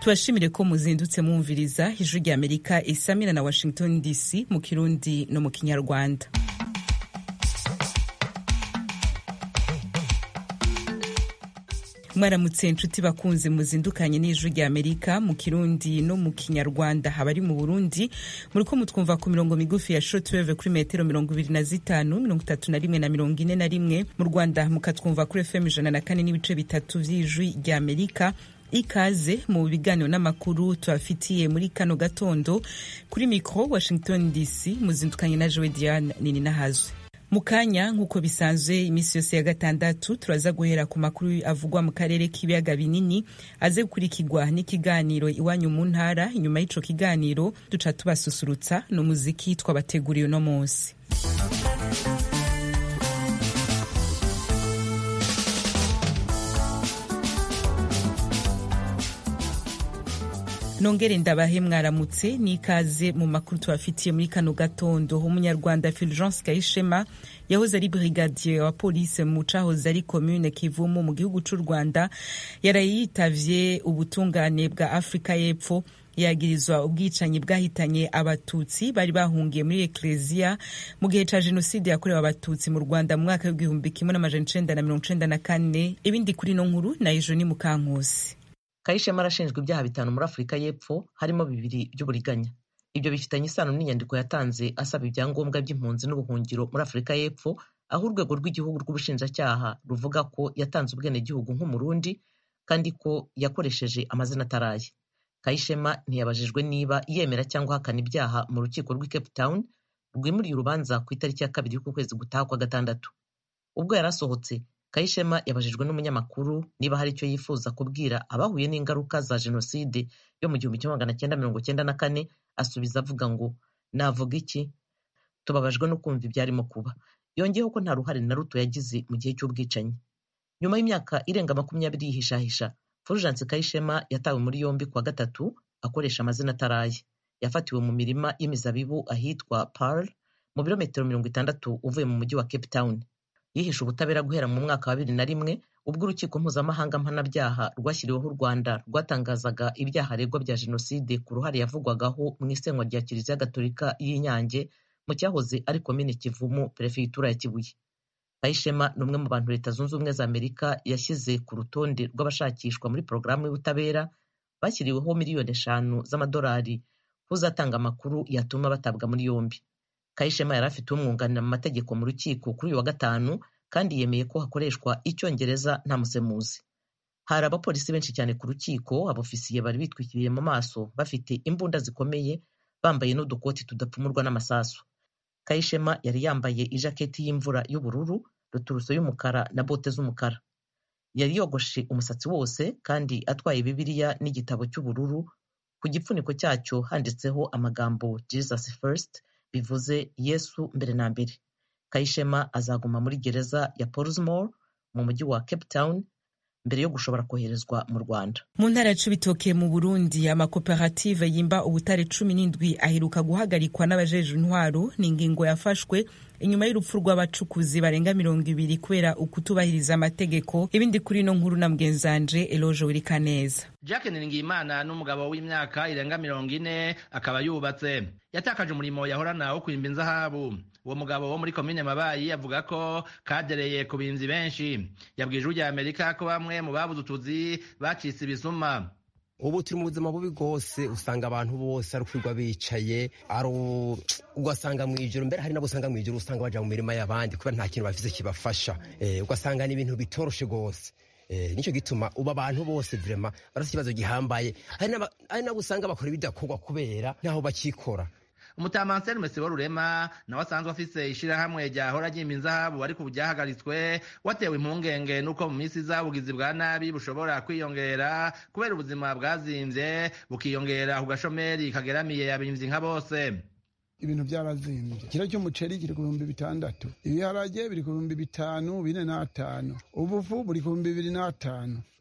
tubashimire ko muzindutse mwumviriza ijwi rya Amerika isamira na Washington DC mu Kirundi no mu Kinyarwanda. Mwaramutse inshuti bakunze muzindukanye n'ijwi rya Amerika mu Kirundi no mu Kinyarwanda. Habari mu Burundi muriko mutwumva ku mirongo migufi ya shortwave kuri metero 25, 31 na 41. Mu Rwanda mukatwumva kuri FM 104 n'ibice bitatu vy'ijwi rya Amerika. Ikaze mu biganiro n'amakuru tubafitiye muri kano gatondo. Kuri mikro Washington DC muzindukanye na Joe Diane nini nahazwe. Mukanya nkuko bisanzwe imisi yose ya gatandatu turaza guhera ku makuru avugwa mu karere k'ibiyaga binini aze gukurikirwa n'ikiganiro iwanyu mu ntara. Inyuma y'ico kiganiro duca tubasusurutsa no muziki twabateguriye no munsi. Nongere ndabahe mwaramutse n'ikaze mu makuru tubafitiye muri kano gatondo. Umunyarwanda Fulgence Kayishema yahoze ari brigadier wa police mu cahoze ari commune Kivumu mu gihugu c'u Rwanda yarayitavye ubutungane bwa Afrika y'Epfo. Yagirizwa ubwicanyi bwahitanye abatutsi bari bahungiye muri Ecclesia mu gihe ca genocide yakorewe abatutsi mu Rwanda mu mwaka w'1994. Ibindi kuri no nkuru na Ijoni Mukankusi. Kayishema arashinjwa ibyaha 5 muri Afrika y'Epfo, harimo 2 by'uburiganya. Ibyo bifitanye isano n'inyandiko yatanze asaba ibyangombwa by'impunzi n'ubuhungiro muri Afrika y'Epfo, aho urwego rw'igihugu rw'ubushinjacyaha ruvuga ko yatanze ubwenegihugu nk'umurundi kandi ko yakoresheje amazina ataraye. Kayishema ntiyabajijwe niba yemera cyangwa hakana ibyaha mu rukiko rw'i Cape Town rwimuriye urubanza ku itariki ya 2 y'ukwezi gutaha kwa gatandatu. Ubwo yarasohotse, Kayishema yabajijwe n'umunyamakuru niba hari icyo yifuza kubwira abahuye n'ingaruka za jenoside yo mu 1994, asubiza avuga ngo navuga iki, tubabajwe no kumva ibyarimo kuba. Yongeyeho ko nta ruhare na ruto yagize mu gihe cy'ubwicanyi. Nyuma y'imyaka irenga 20 yihishahisha, Fulgence Kayishema yatawe muri yombi kwa gatatu akoresha amazina ataraye. Yafatiwe mu mirima y'imizabibu ahitwa Pearl mu birometero 60 uvuye mu mujyi wa Cape Town. Yihishe ubutabera guhera mu mwaka wa 2001 ubwo urukiko mpuzamahanga mpanabyaha rwashyiriweho u Rwanda rwatangazaga ibyaha aregwa bya jenoside ku ruhare yavugwagaho mu isenywa rya Kiliziya Gatolika y'Inyange mu cyahoze ari komine Kivumu, perefegitura ya Kibuye. Kayishema ni umwe mu bantu Leta Zunze Ubumwe za Amerika yashyize ku rutonde rw'abashakishwa muri porogaramu y'ubutabera bashyiriweho $5 million kuzatanga amakuru yatuma batabwa muri yombi. Kayishema yari afite umwunganira mu mategeko mu rukiko kuri uyu wa gatanu kandi yemeye ko hakoreshwa icyongereza nta musemuzi. Hari abapolisi benshi cyane ku rukiko, abofisiye bari bitwikiriye mu maso bafite imbunda zikomeye, bambaye n'udukoti tudapfumurwa n'amasasu. Kayishema yari yambaye ijaketi y'imvura y'ubururu, ruturuso y'umukara na bote z'umukara. Yari yogoshe umusatsi wose kandi atwaye Bibiliya n'igitabo cy'ubururu. Ku gipfuniko cyacyo handitseho amagambo Jesus First, bivuze Yesu mbere na mbere. Kayishema azaguma muri gereza ya Portsmouth mu mujyi wa Cape Town mbere yo gushobora koherezwa mu Rwanda. Mu ntara ya Cibitoke mu Burundi, amakoperative yimba ubutare 17 aheruka guhagarikwa n'abajeje intwaro. Ni ingingo yafashwe inyuma y'urupfu rw'abacukuzi barenga 200 kubera ukutubahiriza amategeko. Ibindi kuri no nkuru na mgenzanje Eloge Wirikaneza. Jacques Niringiyimana n'umugabo w'imyaka irenga 40 akaba yubatse. Yatakaje umurimo yahorana wo kwimba inzahabu. Uwo mugabo wo muri komine Mabayi avuga ko kadereye ku binzi benshi. Yabwije ujya Amerika ko bamwe mu babuze utuzi bacitse ibisuma. Ubu turi mu buzima bubi rwose, usanga abantu bose ari kwirwa bicaye, ugasanga mu ijoro, mbere hari nabo usanga mu ijoro usanga baja mu mirima y'abandi kubera nta kintu bafise kibafasha. Ugasanga ni ibintu bitoroshe rwose. Nico gituma uba abantu bose vraiment barafite ikibazo gihambaye. Hari nabo usanga bakora ibidakorwa kubera naho bakikora. Umutamanseri Mesibo Rurema nawe asanzwe afise ishirahamwe ryahora ryimba inzahabu ariko byahagaritswe, watewe impungenge nuko mu minsi z'ubugizi bwa nabi bushobora kwiyongera kubera ubuzima bwazimvye bukiyongera ku gashomeri kageramiye abimvyi nka bose. Ibintu byarazimbye. Kiro cy'umuceri kiri ku 6,000, ibiharage biri ku 5,000, 4 na 5, ubufu buri ku 2,500,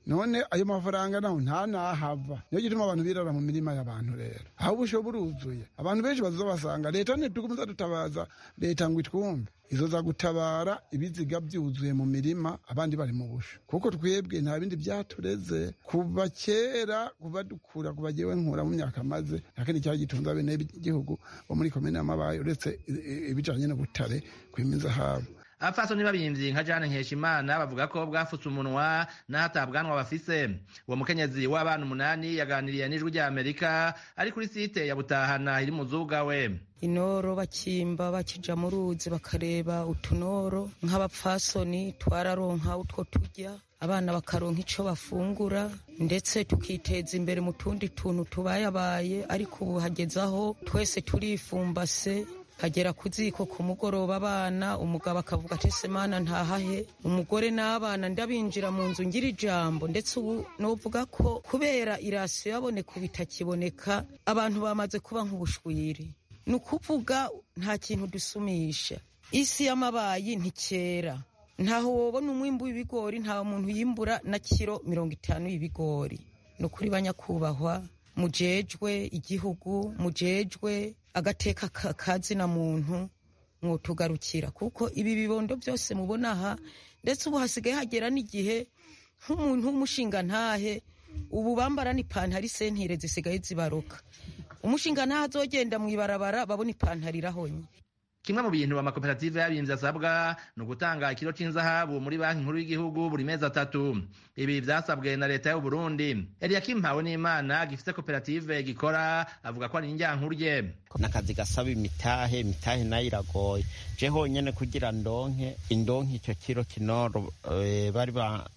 none ayo mafaranga naho nta nahava niyo gituma abantu birara mu mirima y'abantu rero aho ubusho buruzuye abantu benshi bazobasanga leta ntitugumiza dutabaza leta ngo itwumve izoza gutabara ibiziga byuzuye mu mirima abandi bari mu busho kuko twebwe nta bindi byatureze kuva kera kuva dukura kuva jewe nkura mu myaka maze nakindi cyari gitunze abene igihugu bo muri komine y'Amabayi uretse ibijanye no butare kwimiza habo abapfasoni b'abimvyi nka Jane Nkeshimana bavuga ko bwafutse umunwa n'ahatabwanwa bafise. Uwo mukenyezi w'abana 8 yaganiriye n'Ijwi rya Amerika ari kuri site ya Butahana iri mu Zuga we. Inoro bakimba bakija mu ruzi bakareba utunoro nk'abapfasoni twararonka utwo turya abana bakaronka ico bafungura ndetse tukiteza imbere mu tundi tuntu tubayabaye ariko ubu hagezaho twese turifumbase hagera ku ziko ku mugoroba abana umugabo akavuga ati semana ntahahe umugore n'abana ndabinjira mu nzu ngira ijambo ndetse ubu novuga ko kubera irasiyo yabone kubitakiboneka abantu bamaze kuba nk'ubushwiri ni ukuvuga nta kintu dusumisha isi y'Amabayi ntikera ntaho wobona umwimbu w'ibigori nta muntu yimbura na kilo 50 y'ibigori no kuri banyakubahwa mujejwe igihugu mujejwe agateka kazi na muntu mwotugarukira kuko ibi bibondo byose mubona aha ndetse ubu hasigaye hagera n'igihe nk'umuntu w'umushinga ntahe ubu bambara n'ipantaro isentire zisigaye zibaruka umushinga ntahe azogenda mwibarabara babona ipantaro irahonye. Kimwe mu bintu amakoperative y'abimvyi asabwa ni ugutanga ikiro c'inzahabu muri banki nkuru y'igihugu buri mezi 3. Ibi vyasabwe na leta y'u Burundi. Eliakim Mpawenimana gifite koperative gikora avuga ko ari indyankurye. Nakazi gasaba imitahe nayo iragoye. Je honyene kugira ndonke ico kiro kinoro bari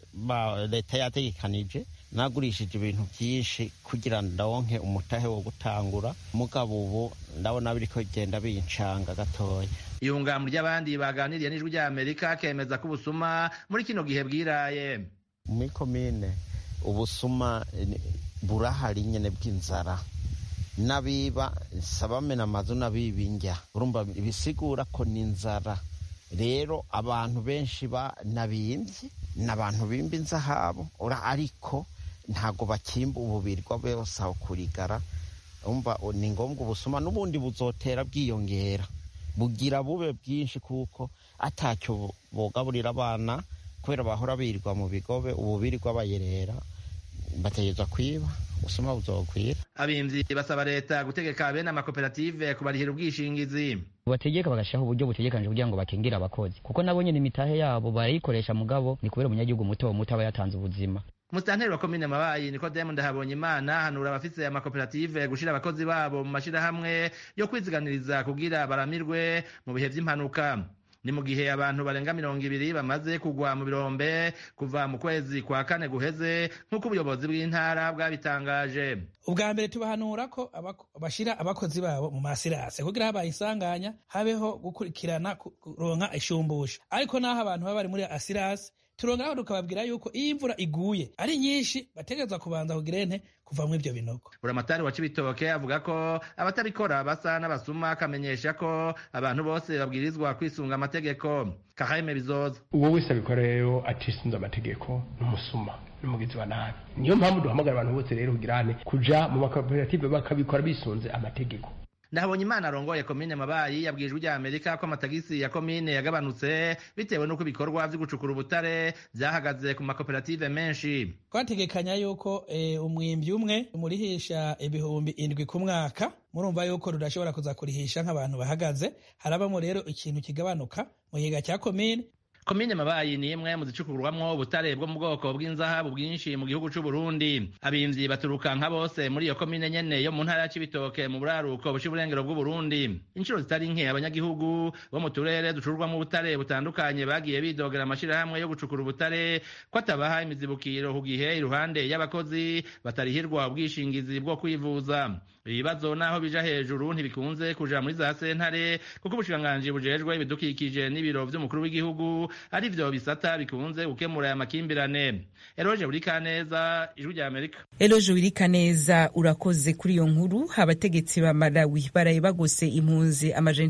leta yategekanije nagurishije ibintu byinshi kugira ndonke umutahe wo gutangura mugabo ubu ndabona biriko genda bincanga gatoya. Iyungamwe ry'abandi baganiriye n'Ijwi rya Amerika kemeza ko ubusuma muri kino gihe bwiraye. Muri komine ubusuma burahari nyene bw'inzara nabiba sabamena amazu nabibinjya urumva ibisigura ko n'inzara rero abantu benshi nabimvye n'abantu bimba inzahabu ariko ntago bakimba ububirwa bose aho kurigara umva ni ngombwa ubusuma n'ubundi buzotera bwiyongera bugira bube bwinshi kuko atacyo bogaburira abana kubera bahora birirwa mu bigobe ububirirwa bayerera bategeza kwiba ubusuma buzokwira. Abimvyi basaba leta gutegeka bene amakoperative kubarihira ubwishingizi bategeka bagashiraho uburyo butegekanije kugira ngo bakingira abakozi kuko nabo nyene imitahe yabo barayikoresha mugabo ni kubera umunyagihugu muto aba yatanze ubuzima. Musitanteri wa komine Mabayi Nikodemu Ndahabonyimana hanura abafise amakoperative gushira abakozi babo mu mashirahamwe yo kwiziganiriza kugira baramirwe mu bihe vy'impanuka. Ni mu gihe abantu barenga 200 bamaze kugwa mu birombe kuva mu kwezi kwa 4 guheze nk'uko ubuyobozi bw'intara bwabitangaje. Ubwa mbere tubahanura ko bashira abakozi babo mu masirase kugira habaye isanganya habeho gukurikirana kuronka ishumbusha ariko naho abantu baba bari muri asirase turongeraho tukababwira yuko iyo imvura iguye ari nyinshi bategerezwa kubanza kugira ente kuva mu ivyo binogo. Buramatari wa Cibitoke avuga ko abatabikora basa n'abasuma akamenyesha ko abantu bose babwirizwa kwisunga amategeko. Kaheme Bizoza uwo wese abikora rero atisunze amategeko n'umusuma n'umugizi wa nabi. Niyo mpamvu duhamagara abantu bose rero kugirane kuja mu makoperative bakabikora bisunze amategeko. Ndahabonyimana arongoye komine Mabayi yabwiye Ijwi rya Amerika ko amatagisi ya komine yagabanutse bitewe n'uko ibikorwa vyo gucukura ubutare vyahagaze ku makoperative menshi. Twategekanya yuko umwimbi umwe umurihisha ibihumbi 7 ku mwaka murumva yuko rudashobora kuza kurihisha nk'abantu bahagaze harabamo rero ikintu kigabanuka mu giga cya komine. Komine Mabayi ni imwe mu zicukurwamwo ubutare bwo mu bwoko bw'inzahabu bwinshi mu gihugu c'u Burundi. Abimvyi baturuka nka bose muri iyo komine nyene yo mu ntara ya Cibitoke mu buraruko bushi burengero bw'u Burundi. Inshuro zitari nke abanyagihugu bo mu turere ducurwamwo ubutare butandukanye bagiye bidogera amashirahamwe yo gucukura ubutare ko atabaha imizibukiro ku gihe iruhande y'abakozi batarihirwa ubwishingizi bwo kwivuza. Ibibazo naho bija hejuru ntibikunze kuja muri za sentare kuko ubushikiranganji bujejwe ibidukikije n'ibiro vy'umukuru w'igihugu ari vyo bisata bikunze gukemura aya makimbirane. Eloge Burikaneza, Ijwi rya Amerika. Eloge Burikaneza, urakoze kuri iyo nkuru. Abategetsi ba Malawi baraye bagose impunzi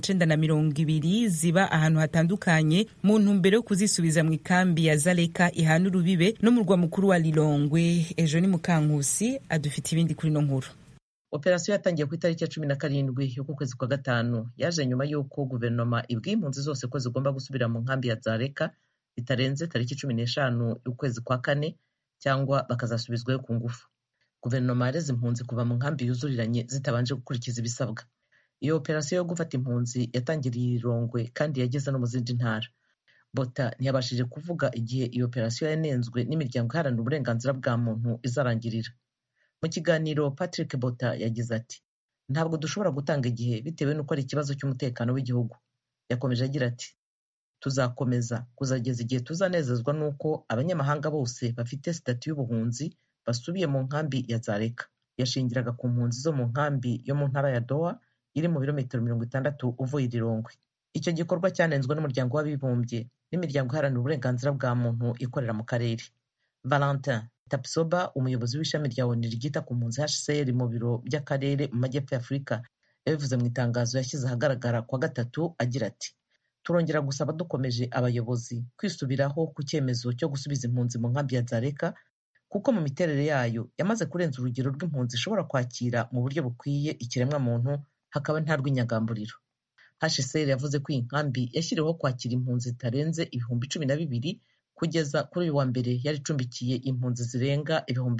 920 ziba ahantu hatandukanye mu ntumbero yo kuzisubiza mu ikambi ya Zaleka ihana urubibe no mu murwa mukuru wa Lilongwe. Ejo ni Mukankusi adufite ibindi kuri no nkuru. Operasiyo yatangiye ku itariki ya 17 y'uku kwezi kwa gatanu yaje nyuma y'uko guverinoma ibwiye impunzi zose ko zigomba gusubira mu nkambi ya Zaleka bitarenze tariki 15 y'ukwezi kwa kane cyangwa bakazasubizwayo ku ngufu. Guverinoma yareze impunzi kuva mu nkambi yuzuriranye zitabanje gukurikiza ibisabwa. Iyo operasiyo yo gufata impunzi yatangiriye Lilongwe kandi yageze no mu zindi ntara. Bota ntiyabashije kuvuga igihe iyo operasiyo yanenzwe n'imiryango iharanira uburenganzira bwa muntu izarangirira. Mu kiganiro Patrick Bota yagize ati ntabwo dushobora gutanga igihe bitewe n'uko ari ikibazo cy'umutekano w'igihugu. Yakomeje agira ati tuzakomeza kuzageza igihe tuzanezezwa n'uko abanyamahanga bose bafite sitati y'ubuhunzi basubiye mu nkambi ya Zaleka. Yashingiraga ku mpunzi zo mu nkambi yo mu ntara ya Doha iri mu birometero 60 uvuye Lilongwe. Icyo gikorwa cyanenzwe n'umuryango w'abibumbye n'imiryango iharanira uburenganzira bwa muntu ikorera mu karere. Valentin Tapsoba, umuyobozi w'ishami rya ONU ryita ku mpunzi HCR mu biro by'akarere mu majyepfo y'Afurika, yabivuze mu itangazo yashyize ahagaragara kwa gatatu agira ati turongera gusaba dukomeje abayobozi kwisubiraho ku cyemezo cyo gusubiza impunzi mu nkambi ya Zaleka kuko mu miterere yayo yamaze kurenza urugero rw'impunzi ishobora kwakira mu buryo bukwiye ikiremwa muntu hakaba nta rw'inyagamburiro. HCR yavuze ko iyi nkambi yashyiriweho kwakira impunzi zitarenze 12,000 kugeza kuri uyu wa mbere yari icumbikiye impunzi zirenga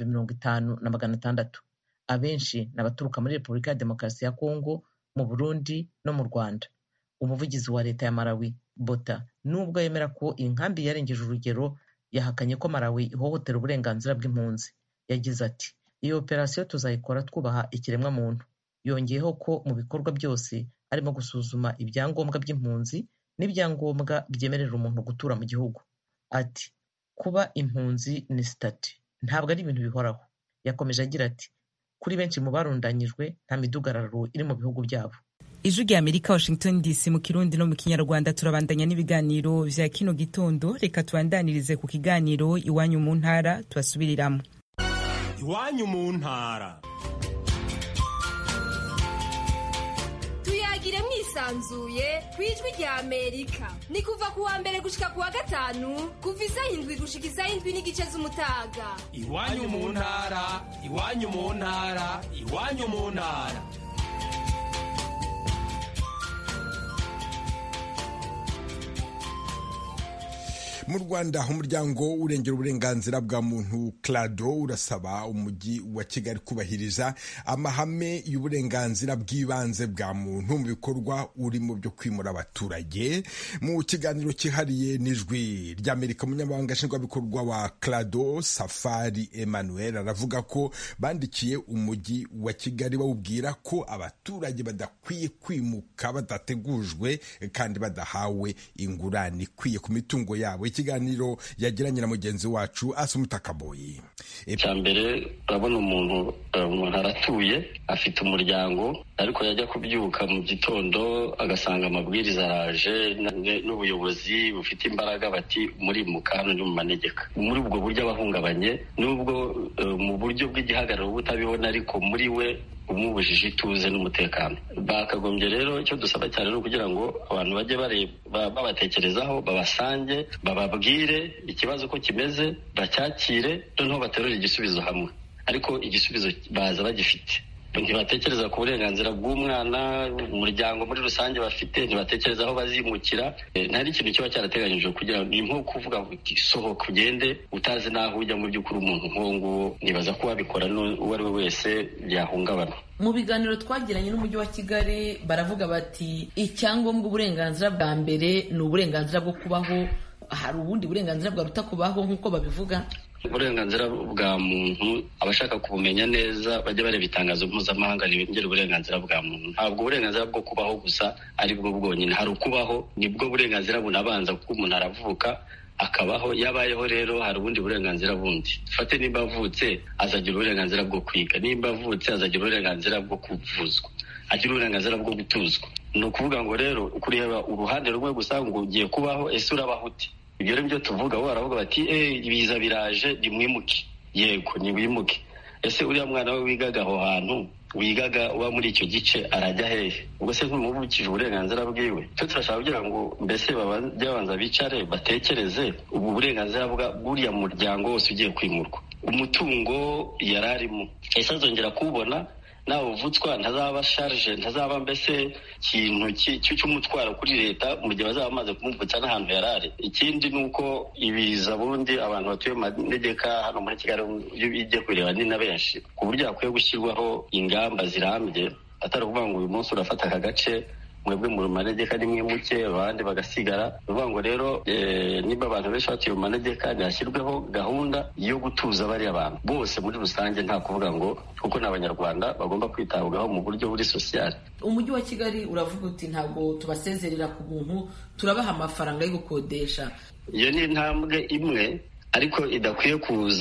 50,600. Abenshi n'abaturuka muri Repubulika ya Demokarasi ya Kongo, mu Burundi no mu Rwanda. Umuvugizi wa leta ya Malawi, Bota, nubwo yemera ko iyi nkambi yarengeje urugero, yahakanye ko Malawi ihohotera uburenganzira bw'impunzi. Yagize ati iyo operasiyo tuzayikora twubaha ikiremwa muntu. Yongeyeho ko mu bikorwa byose arimo gusuzuma ibyangombwa by'impunzi n'ibyangombwa byemerera umuntu gutura mu gihugu. Ati kuba impunzi ni stati ntabwo ari ibintu bihoraho. Yakomeje agira ati kuri benshi mu barundanyijwe nta midugararo iri mu bihugu byabo. Ijwi rya Amerika, Washington DC, mu Kirundi no mu Kinyarwanda. Turabandanya n'ibiganiro vya kino gitondo. Reka tubandanirize ku kiganiro Iwanyu mu ntara tubasubiriramo. Iwanyu mu ntara. Tuyagire mwisanzuye kwijwi rya Amerika. Ni kuva ku wa mbere gushika ku wa gatanu kuva isaha 7 gushika isaha 7:30 z'umutaga. Iwanyu mu ntara, iwanyu mu ntara, iwanyu mu ntara. Mu Rwanda umuryango urengera uburenganzira bwa muntu CLADO urasaba umujyi wa Kigali kubahiriza amahame y'uburenganzira bw'ibanze bwa muntu mu bikorwa urimo byo kwimura abaturage. Mu kiganiro cyihariye n'Ijwi ry'Amerika, umunyamabanga nshingwabikorwa wa CLADO Safari Emmanuel aravuga ko bandikiye umujyi wa Kigali bawubwira ko abaturage badakwiye kwimuka badategujwe kandi badahawe ingurane ikwiye ku mitungo yabo. Ikiganiro yagiranye na mugenzi wacu Asumuta Kaboyi. Cyambere urabona umuntu aratuye afite umuryango ariko yajya kubyuka mu gitondo agasanga amabwiriza araje n'ubuyobozi bufite imbaraga bati muri mukano ni mu manegeka. Muri ubwo buryo abahungabanye nubwo mu buryo bw'igihagararo butabibona ariko muri we umubujije ituze n'umutekano. Bakagombye rero icyo dusaba cyane no kugira ngo abantu bajye babatekerezaho, babasange, bababwire ikibazo ko kimeze, bacyakire, noneho baterure igisubizo hamwe. Ariko igisubizo baza bagifite. Ntibatekereza ku burenganzira bw'umwana, umuryango muri rusange bafite, ntibatekereza aho bazimukira. Ntari ikintu kiba cyarateganyijwe kugira ngo ni nko kuvuga uti sohoka ugende utazi naho ujya mu by'ukuri umuntu nk'uwo nibaza ko wabikora uwo ari we wese byahungabana. Mu biganiro twagiranye n'umujyi wa Kigali baravuga bati icyangombwa uburenganzira bwa mbere ni uburenganzira bwo kubaho. Hari ubundi burenganzira bwaruta kubaho nk'uko babivuga? Uburenganzira bwa muntu abashaka kubumenya neza bajya bareba itangazo mpuzamahanga rirengera uburenganzira bwa muntu. Ntabwo uburenganzira bwo kubaho gusa ari bwo bwonyine, hari ukubaho nibwo burenganzira bunabanza kuko umuntu aravuka akabaho. Yabayeho rero hari ubundi burenganzira bundi. Fate nimba avutse azagira uburenganzira bwo kwiga, nimba avutse azagira uburenganzira bwo kuvuzwa, agira uburenganzira bwo gutuzwa. Ni ukuvuga ngo rero kureba uruhande rumwe gusa ngo ugiye kubaho, ese urabaho uti? ibyo rero byo tuvuga bo baravuga bati ibiza biraje nimwimuke. Yego nimwimuke. Ese uriya mwana we wigaga aho hantu wigaga uba muri icyo gice arajya hehe? Ubwo se nk'umubukije uburenganzira bwiwe. Cyo turashaka kugira ngo mbese babanza bicare batekereze ubu burenganzira buriya muryango wose ugiye kwimurwa. Umutungo yararimo ese azongera kubona nawe uvutswa ntazaba charge ntazaba mbese ikintu cy'umutwaro kuri leta mu gihe bazaba bamaze kumuvutsa n'ahantu yarari. Ikindi nuko ibiza bundi abantu batuye mu manegeka hano muri Kigali bijye kureba ni na benshi ku buryo hakwiye gushyirwaho ingamba zirambye atari ukuvuga ngo uyu munsi urafata aka gace mwebwe mu manegeka ni mwimuke abandi bagasigara. Uvuga ngo rero niba abantu benshi batuye mu manegeka hashyirweho gahunda yo gutuza bari abantu bose muri rusange, nta kuvuga ngo kuko n'abanyarwanda bagomba kwitabwaho mu buryo buri social. Umujyi wa Kigali uravuga uti ntabwo tubasezerera ku muntu, turabaha amafaranga yo gukodesha. Iyo ni intambwe imwe ariko idakwiye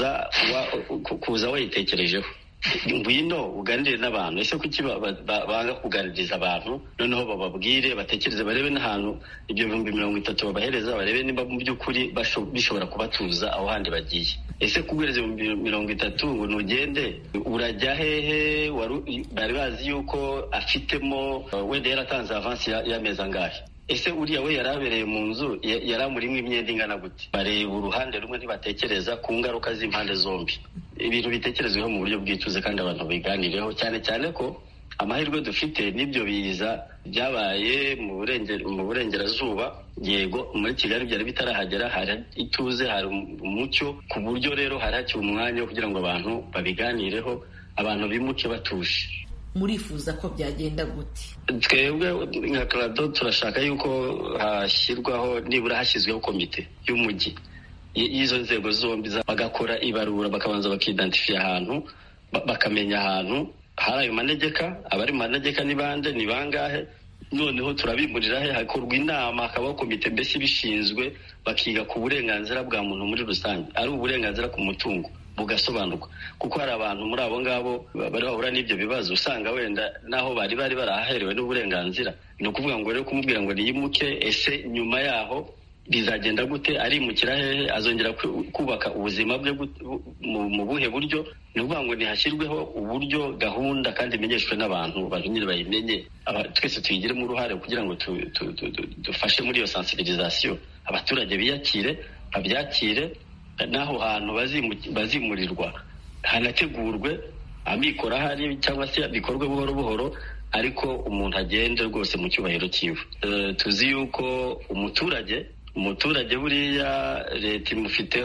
kuza wayitekerejeho. Ngwino uganire n'abantu. Ese kuki banga kuganiriza abantu noneho bababwire batekereze barebe n'ahantu ibyo 30,000 babahereza barebe niba mu by'ukuri bishobora kubatuza aho handi bagiye. Ese kuguhereza 30,000 ngo nugende urajya hehe? Bari bazi yuko afitemo wenda yaratanze avance y'amezi angahe? Ese uriya we yarabereye mu nzu yaramurimo imyenda ingana gute? Bareba uruhande rumwe ntibatekereza ku ngaruka z'impande zombi. Ibintu bitekerezweho mu buryo bwituze kandi abantu biganireho, cyane cyane ko amahirwe dufite n'ibyo biza byabaye mu burengerazuba. Yego muri Kigali byari bitarahagera, hari ituze, hari umucyo, ku buryo rero haraki umwanya wo kugira ngo abantu babiganireho, abantu bimuke batuje. Murifuza ko byagenda gute? Twebwe nka Clado turashaka yuko nibura hashyizweho komite y'umujyi y'izo nzego zombi bagakora ibarura, bakabanza bakidentifya ahantu, bakamenya ahantu hari ayo manegeka, abari mu manegeka ni bande, ni bangahe, noneho turabimurira he, hakorwa inama, hakabaho komite mbese bishinzwe, bakiga ku burenganzira bwa muntu muri rusange, ari uburenganzira ku mutungo bugasobanurwa. Kuko hari abantu muri abo ngabo bari bahura n'ibyo bibazo usanga wenda naho bari barahaherewe n'uburenganzira. Ni ukuvuga ngo rero kumubwira ngo niyimuke, ese nyuma yaho bizagenda gute? Arimukira hehe? Azongera kubaka ubuzima bwe mu buhe buryo? Ni ukuvuga ngo ntihashyirweho uburyo, gahunda kandi imenyeshwe n'abantu nyine bayimenye, twese tuyigiremo uruhare kugira ngo dufashe muri iyo sensibilisation. Abaturage biyakire, babyakire, n'aho hantu bazimurirwa hanategurwe, amikoro ahari cyangwa se bikorwe buhoro buhoro, ariko umuntu agende rwose mu cyubahiro cyiwe. Tuzi yuko umuturage buriya leta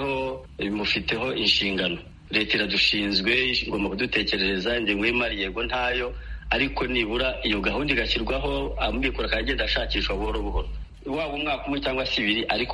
imufiteho inshingano. Leta iradushinzwe, igomba kudutekerereza, ingengo y'imari yego ntayo, ariko nibura iyo gahunda igashyirwaho, amikoro akagenda ashakishwa buhoro buhoro, waba umwaka umwe cyangwa se 2, ariko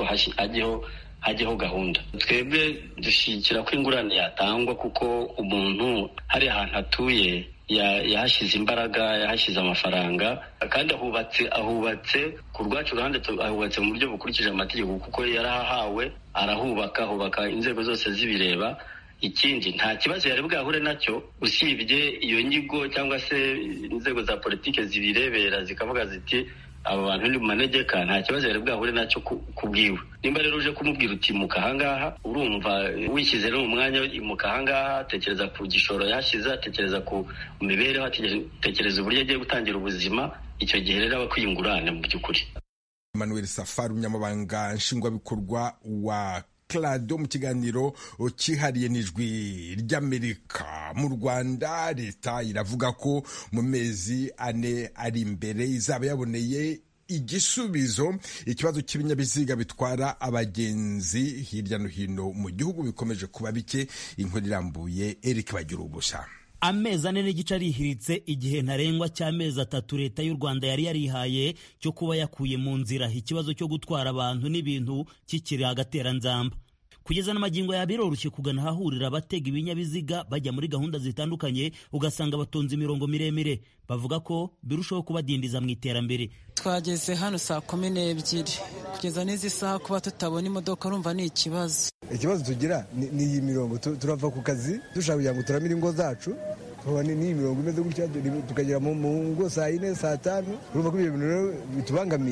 hajyeho gahunda. Twebwe dushyigikira ko ingurane yatangwa, kuko umuntu hari ahantu atuye yahashyize imbaraga, yahashyize amafaranga, kandi ahubatse ku rwacu ruhande, ahubatse mu buryo bukurikije amategeko, kuko yarahahawe, ahubaka inzego zose zibireba. Ikindi nta kibazo yari bwahure nacyo, usibye iyo nyigo cyangwa se inzego za politike zibirebera zikavuga ziti abo bantu ni mu manegeka, nta kibazo yari bwahure nacyo kubwiwe. Nimba rero uje kumubwira uti imuka ahangaha, urumva wishyize no mu mwanya imuka ahangaha, tekereza ku gishoro yashyize, tekereza ku mibereho, tekereza uburyo agiye gutangira ubuzima, icyo gihe rero aba akwiye ingurane mu by'ukuri. Emmanuel Safari, umunyamabanga nshingwabikorwa wa Clado, mu kiganiro cyihariye n'Ijwi ry'Amerika. Mu Rwanda leta iravuga ko mu mezi 4 ari imbere izaba yaboneye igisubizo ikibazo cy'ibinyabiziga bitwara abagenzi hirya no hino mu gihugu bikomeje kuba bike. Inkuru irambuye Eric Bagirubusa. Amezi 4 n'igice arihiritse igihe ntarengwa cy'amezi 3 leta y'u Rwanda yari yarihaye cyo kuba yakuye mu nzira ikibazo cyo gutwara abantu n'ibintu kikiri agateranzamba. Kugeza n'amagingo ya biroroshye kugana ahahurira abatega ibinyabiziga bajya muri gahunda zitandukanye, ugasanga batonze imirongo miremire, bavuga ko birushaho kubadindiza mu iterambere. Twageze hano saa 12 kugeza n'izi saha kuba tutabona imodoka, urumva ni ikibazo. Ikibazo tugira ni iyi mirongo, turava ku kazi dushaka kugira ngo turamire ingo zacu, ni imirongo imeze gutya, tukagera mu ngo saa 4 saa 5, urumva ko ibyo bintu bitubangamiye.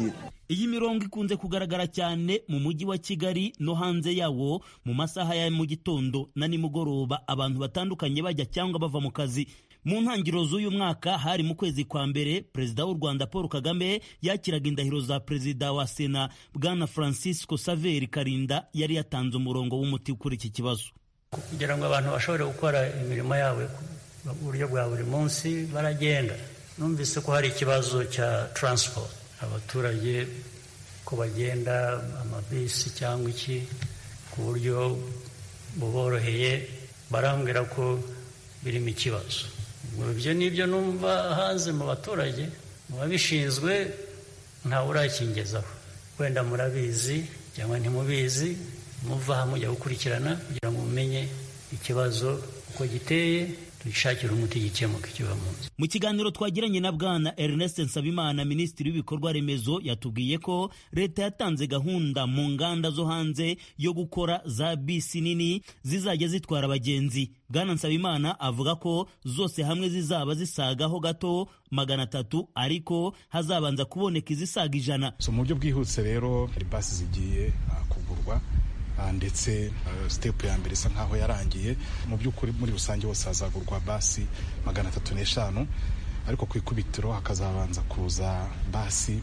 Iyi mirongo ikunze kugaragara cyane mu mujyi wa Kigali no hanze yawo mu masaha ya mu gitondo na nimugoroba, abantu batandukanye bajya cyangwa bava mu kazi. Mu ntangiriro z'uyu mwaka hari mu kwezi kwa mbere, Perezida w'u Rwanda Paul Kagame yakiraga indahiro za Perezida wa Sena Bwana Francisco Xavier Karinda yari yatanze umurongo w'umuti kuri iki kibazo. Kugira ngo abantu bashobore gukora imirimo yabo mu buryo bwa buri munsi baragenda. Numvise ko hari ikibazo cya transport, abaturage ko bagenda amabisi cyangwa iki ku buryo buboroheye, barambwira ko birimo ikibazo. Ibyo nibyo numva hanze mu baturage, mu babishinzwe ntawe urakingezaho. Wenda murabizi cyangwa ntimubizi, muva aha mujya gukurikirana kugira ngo mumenye ikibazo uko giteye, tuyishakire umuti gikemuka kiva mu nzu. Mu kiganiro twagiranye na Bwana Ernest Nsabimana, Minisitiri w'ibikorwa remezo, yatubwiye ko leta yatanze gahunda mu nganda zo hanze yo gukora za bisi nini zizajya zitwara abagenzi. Bwana Nsabimana avuga ko zose hamwe zizaba zisagaho gato 300, ariko hazabanza kuboneka izisaga 100. Mu buryo bwihuse rero hari basi zigiye kugurwa, ndetse step ya mbere isa nkaho yarangiye. Mu by'ukuri muri rusange hose hazagurwa basi 305, ariko ku ikubitiro hakazabanza kuza basi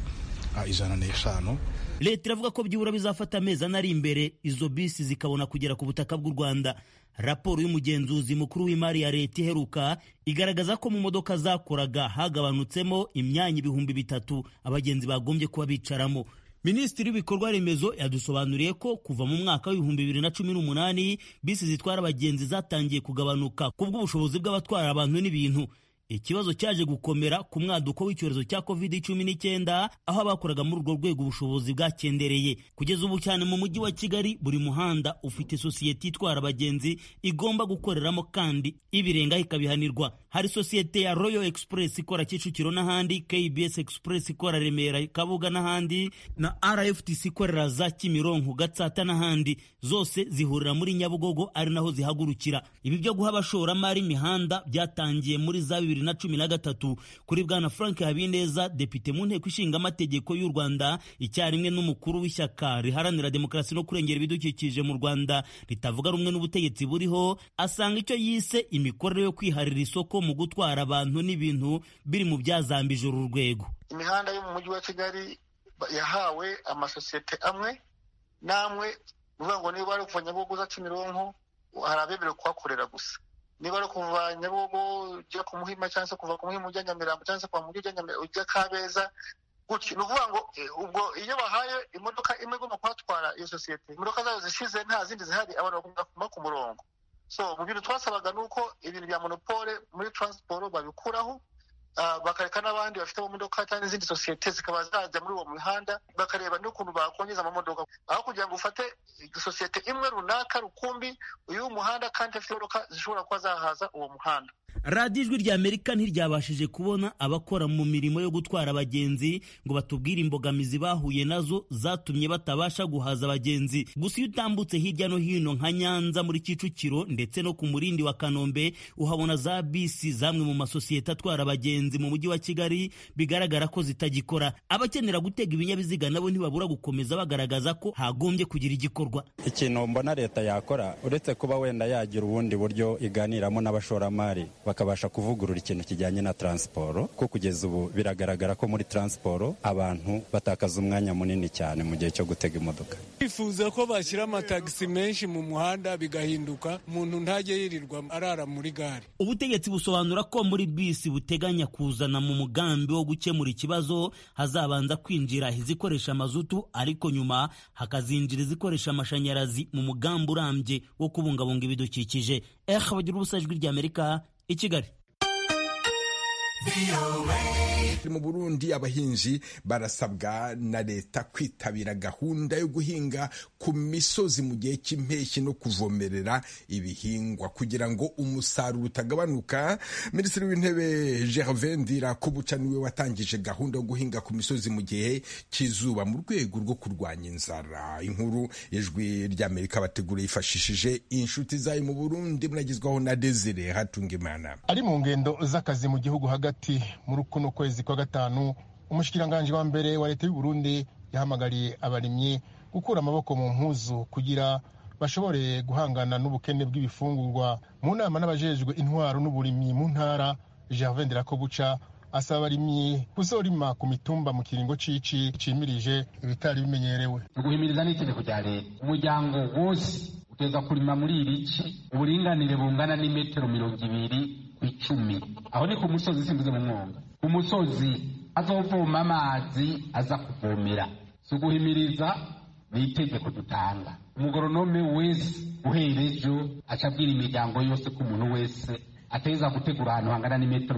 105. Leta iravuga ko byibura bizafata amezi ari imbere izo bisi zikabona kugera ku butaka bw'u Rwanda. Raporo y'umugenzuzi mukuru w'imari ya leta iheruka igaragaza ko mu modoka zakoraga hagabanutsemo imyanya 3,000 abagenzi bagombye kuba bicaramo. Minisitiri w'ibikorwa remezo yadusobanuriye ko kuva mu mwaka w'2018 bisi zitwara abagenzi zatangiye kugabanuka kubw'ubushobozi bw'abatwara abantu n'ibintu. Ikibazo cyaje gukomera ku mwaduko w'icyorezo cya COVID-19, aho abakoraga muri urwo rwego ubushobozi bwakendereye. Kugeza ubu cyane mu mujyi wa Kigali, buri muhanda ufite sosiyete itwara abagenzi igomba gukoreramo, kandi ibirenga ikabihanirwa. Hari sosiyete ya Royal Express ikora Kicukiro n'ahandi, KBS Express ikora Remera, Kabuga n'ahandi, na RFTC ikorera za Kimironko, Gatsata n'ahandi. Zose zihurira muri Nyabugogo, ari naho zihagurukira. Ibi byo guha abashoramari imihanda byatangiye muri za 2013 kuri Bwana Frank Habineza, depite mu nteko ishinga amategeko y'u Rwanda, icyarimwe n'umukuru w'ishyaka riharanira demokarasi no kurengera ibidukikije mu Rwanda ritavuga rumwe n'ubutegetsi buriho. Asanga icyo yise imikorere yo kwiharira isoko mu gutwara abantu n'ibintu biri mu byazambije uru rwego. Imihanda yo mu mujyi wa Kigali yahawe amasosiyete amwe namwe, uvuga ngo niba ari kuva Nyabugogo za Kimironko hari abemerewe kuhakorera gusa, niba ari kuva Nyabugogo ujya ku Muhima cyangwa se kuva ku Muhima ujya Nyamirambo cyangwa se kuva mu ujya Nyamirambo ujya Kabeza gutyo. Ni ukuvuga ngo ubwo iyo bahaye imodoka imwe igomba kuhatwara iyo sosiyete, imodoka zayo zishize nta zindi zihari, abantu bagomba ku murongo. So mu bintu twasabaga nuko ibintu bya monopole muri transport babikuraho, bakareka n'abandi bafite amamodoka cyangwa izindi sosiyete zikaba zajya muri uwo mihanda, bakareba n'ukuntu bakongeza amamodoka, aho kugira ngo ufate sosiyete imwe runaka rukumbi uyu muhanda kandi afite imodoka zishobora kuba zahaza uwo muhanda. Radio Ijwi rya Amerika ntiryabashije kubona abakora mu mirimo yo gutwara abagenzi ngo batubwire imbogamizi bahuye nazo zatumye batabasha guhaza abagenzi. Gusa iyo utambutse hirya no hino nka Nyanza, muri Kicukiro ndetse no ku Murindi wa Kanombe, uhabona za bisi zamwe mu masosiyete atwara abagenzi mu mujyi wa Kigali bigaragara ko zitagikora. Abakenera gutega ibinyabiziga nabo ntibabura gukomeza bagaragaza ko hagombye kugira igikorwa. Ikintu mbona leta yakora, uretse kuba wenda yagira ubundi buryo iganiramo n'abashoramari bakabasha kuvugurura ikintu kijyanye na transport, ko kugeza ubu biragaragara ko muri transport abantu batakaza umwanya munini cyane mu gihe cyo gutega imodoka. Bifuza ko bashyira amatagisi menshi mu muhanda bigahinduka, umuntu ntajye yirirwa arara muri gare. Ubutegetsi busobanura ko muri bisi buteganya kuzana mu mugambi wo gukemura ikibazo hazabanza kwinjira izikoresha mazutu, ariko nyuma hakazinjira izikoresha amashanyarazi mu mugambi urambye wo kubungabunga ibidukikije. Bagira ubusa Ijwi rya Amerika i Kigali. Mu Burundi abahinzi barasabwa na leta kwitabira gahunda yo guhinga ku misozi mu gihe cy'impeshyi no kuvomerera ibihingwa kugira ngo umusaruro utagabanuka. Minisitiri w'Intebe Gervais Ndirakobuca niwe watangije gahunda yo guhinga ku misozi mu gihe cy'izuba mu rwego rwo kurwanya inzara. Inkuru Ijwi ry'Amerika bategura yifashishije inshuti zayo mu Burundi, munagizwaho na Desire Hatungimana. Ari mu ngendo z'akazi mu gihugu hagati muri kuno kwezi kwa gatanu, umushikiranganje wa mbere wa leta y'u Burundi yahamagariye abarimyi gukura amaboko mu mpuzu kugira bashobore guhangana n'ubukene bw'ibifungurwa. Mu nama n'abajejwe intwaro n'uburimyi mu ntara, Gervais Ndirakobuca asaba abarimyi kuzorima ku mitumba mu kiringo cici cimirije ibitari bimenyerewe. Guhimiriza n'itegeko rya leta, umuryango wose uteza kurima muri iri ci uburinganire bungana n'imetero 200 aho ni ku musozi, simbuze mu mwonga. Ku musozi azovoma amazi aza kuvomera. Si uguhimiriza, ni itegeko dutanga. Umugoronome wese uhera ejo aca abwira imiryango yose ko umuntu wese ateza gutegura ahantu hangana n'imetero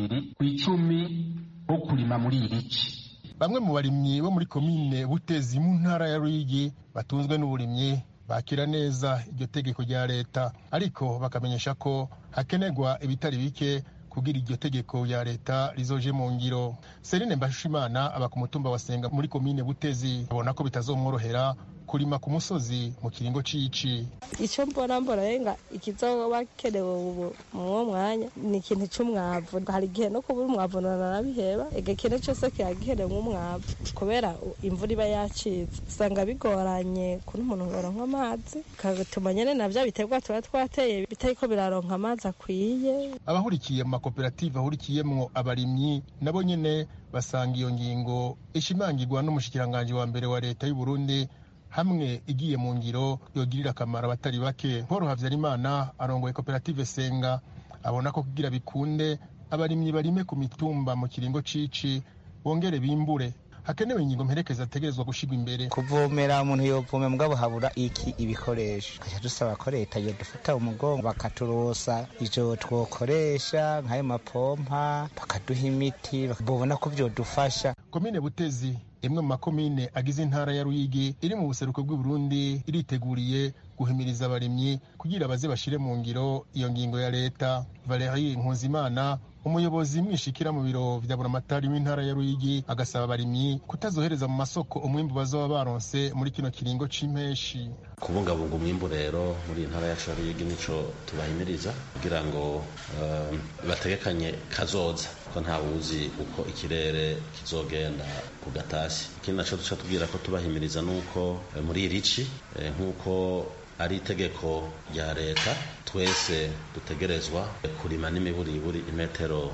200 ho kurima muri iri ci. Bamwe mu barimyi bo muri komine Butezi mu ntara ya Ruyigi batunzwe n'uburimyi bakira neza iryo tegeko rya leta, ariko bakamenyesha ko hakenerwa ibitari bike kugira iryo tegeko ya leta rizoje mu ngiro. Serine Mbashimana aba ku mutumba wa Senga muri komine Butezi abona ko bitazomworohera kurima ku musozi mu kiringo cici. Ico mbona yenga ikizoba kenewe ubu mu mwanya ni ikintu c'umwavu. Hari igihe no kubura umwavu narabiheba, ikintu cyose kiyagiherewe umwavu kubera imvura iba yacitse, usanga bigoranye kuri umuntu ngoronka amazi, kagatuma nyene navyo biterwa tuba twateye bitariko biraronka amazi akwiye. Abahurikiye mu makoperative ahurikiyemwo abarimyi nabo nyene basanga iyo ngingo ishimangirwa n'umushikiranganje wa mbere wa leta y'u Burundi hamwe igiye mu ngiro yogirira akamaro abatari bake. Paul Havyarimana arongoye koperative Senga abona ko kugira bikunde abarimyi barime ku mitumba mu kiringo cici bongere bimbure, hakenewe ingingo mperekeza ategerezwa gushigwa imbere. Kuvomera umuntu yovome mugabo habura ibikoresho, kaca dusaba ko leta yodufata umugongo bakaturosa ivyo twokoresha nk'ayo mapompa, bakaduha imiti, bobona ko vyodufasha. Komine Butezi imwe mu makomine agize intara ya Ruyigi iri mu buseruko bw'u Burundi iriteguriye guhimiriza abarimyi kugira baze bashire mu ngiro iyo ngingo ya leta. Valerie Nkuzimana umuyobozi mwishikira mu biro vya buramatari w'intara ya Ruyigi agasaba abarimyi kutazohereza mu masoko umwimbu bazoba baronse muri kino kiringo c'impeshi. Kubungabunga umwimbu rero muri intara ya Ruyigi nico tubahimiriza kugira ngo bategekanye kazoza, ko nta wuzi uko ikirere kizogenda ku gatasi. Ikindi naco duca tubwira ko tubahimiriza nuko muri irici nkuko ari itegeko rya leta twese dutegerezwa kurima n'imiburiburi imetero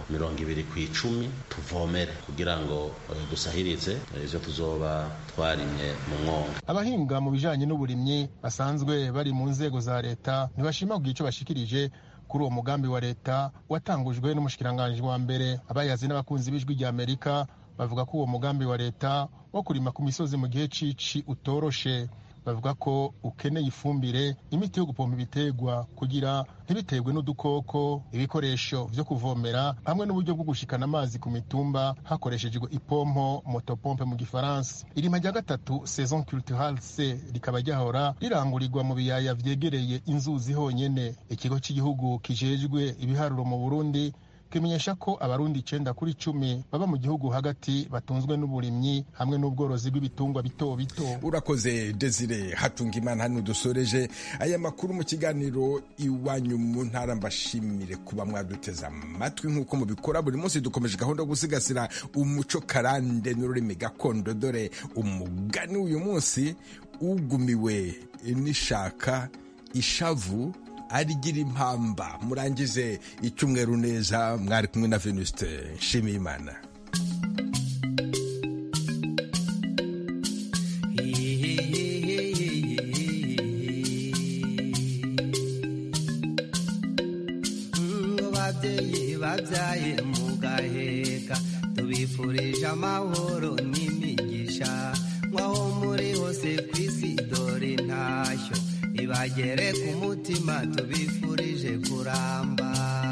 210 tuvomere kugira ngo dusahirize ivyo tuzoba twarimye mu mwonga. Abahinga mu bijanye n'uburimyi basanzwe bari mu nzego za leta ntibashima kugira ico bashikirije kuri uwo mugambi wa leta watangujwe n'umushikiranganje wa mbere. Abayazi n'abakunzi b'ijwi rya Amerika bavuga ko uwo mugambi wa leta wo kurima ku misozi mu gihe cici utoroshe. Bavuga ko ukeneye ifumbire, imiti yo gupompa ibitegwa kugira ntibiterwe n'udukoko, ibikoresho vyo kuvomera hamwe n'uburyo bwo gushikana amazi ku mitumba hakoreshejwe ipompo, motopompe mu gifaransa. Irima rya gatatu saison culturale C rikaba ryahora rirangurirwa mu biyaya vyegereye inzuzi honyene. Ikigo cy'igihugu kijejwe ibiharuro mu Burundi kimenyesha ko abarundi 9/10 baba mu gihugu hagati batunzwe n'uburimyi hamwe n'ubworozi bw'ibitungwa bito bito. Urakoze Desire Hatungimana. Hano dusoreje aya makuru mu kiganiro iwanyu mu ntara. Mbashimire kuba mwaduteza amatwi nk'uko mubikora buri munsi. Dukomeje gahunda yo gusigasira umuco karande n'ururimi gakondo. Dore umugani uyu munsi: ugumiwe n'ishaka ishavu arigira impamba. Murangize icyumweru neza. Mwari kumwe na Venuste Nshimiyimana. Babyeyi babyaye mugaheka tubifurije amahoro n'imigisha, mwaho muri hose ku isi dore intashyo ibagere ku mutima tubifurije kuramba.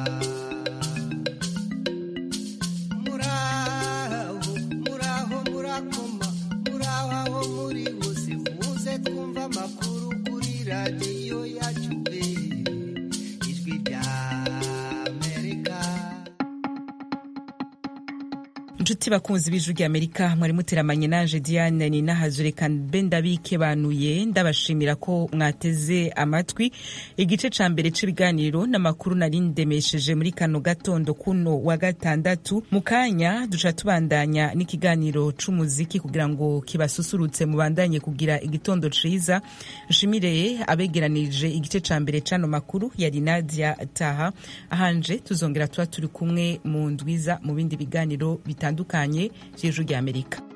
Muraho murakoma, muraho aho muri hose, muze twumva amakuru kuri radiyo yacu ijwi rya Amerika. nshuti bakunzi b'ijwi ry'Amerika mwari muteramanye nanje Diane ni nahazureka bendabike banuye ndabashimira ko mwateze amatwi igice ca mbere c'ibiganiro n'amakuru nari ndemesheje muri kano gatondo kuno wa gatandatu. Mu kanya duca tubandanya n'ikiganiro c'umuziki kugira ngo kibasusurutse mubandanye kugira igitondo ciza. Nshimire abegeranije igice ca mbere c'ano makuru yari Nadia Taha. Ahanje tuzongera tuba turi kumwe mu ndwiza mu bindi biganiro bitandukanye by'ijwi ry'Amerika.